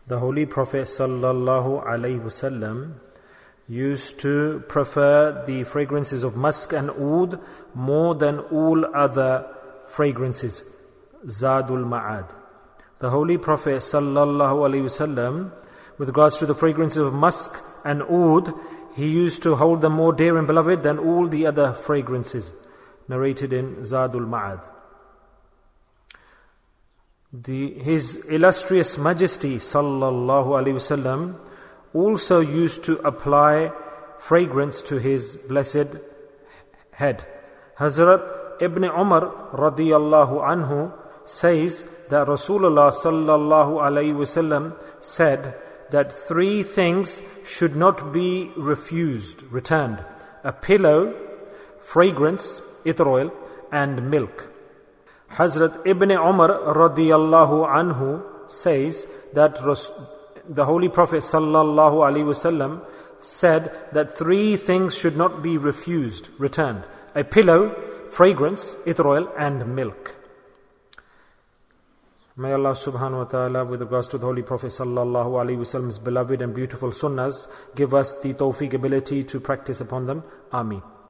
The Holy Prophet sallallahu alaihi wasallam used to prefer the fragrances of musk and oud more than all other fragrances. Zadul Ma'ad. The Holy Prophet sallallahu alaihi wasallam, with regards to the fragrances of musk and oud, he used to hold them more dear and beloved than all the other fragrances. Narrated in Zadul Ma'ad. His illustrious Majesty sallallahu alaihi wasallam also used to apply fragrance to his blessed head. Hazrat Ibn Umar radiyallahu anhu says that Rasulullah sallallahu alaihi wasallam said that 3 things should not be returned: a pillow, fragrance, itr oil, and milk. Hazrat Ibn Umar radiyallahu anhu says that the Holy Prophet sallallahu alaihi wasallam said that 3 things should not be returned: a pillow, fragrance, itr oil, and milk. May Allah subhanahu wa ta'ala, with regards to the Holy Prophet sallallahu alaihi wasallam's beloved and beautiful sunnahs, give us the tawfiq ability to practice upon them. Ameen.